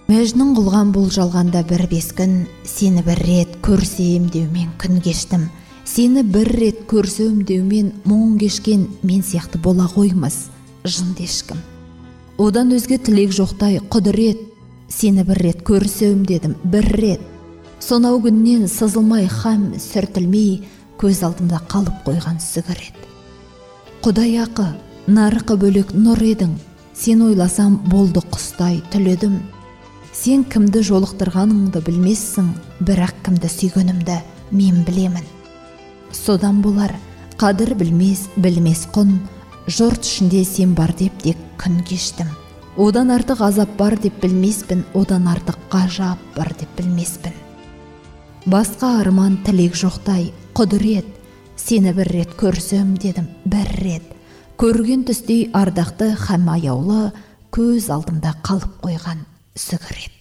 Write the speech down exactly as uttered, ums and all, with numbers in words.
Мәжнүн қылған бұл жалғанда бір бес күн, сені бір рет көрсем деумен күн кештім. Сені бір рет көрсем деумен мұң кешкен мен сияқты бола қоймас, жынды ешкім. Одан өзге тілек жоқтай құдірет, сені бір рет көрсем дедім, бір рет. Сонау күннен сызылмай хам сүртілмей, көз алдымда қалып қойған сүгірет. Құдай ақы, нарықы бөлек нұр едің, сен ойласам болды құстай түледім. Сен кімді жолықтырғаныңды білмессің, бірақ кімді сүйгенімді мен білемін. Содан болар, қадір білмес, білмес құн, жұрт ішінде сен бар деп тек күн кештім. Одан артық азап бар деп білмеспін, одан артық ғажап бар деп білмеспін. Басқа арман тілек жоқтай, құдірет, сені бір рет көрсем дедім, бір рет. Көрген түстей ардақты һәм аяулы, көз алдымда қалып қойған сүгірет.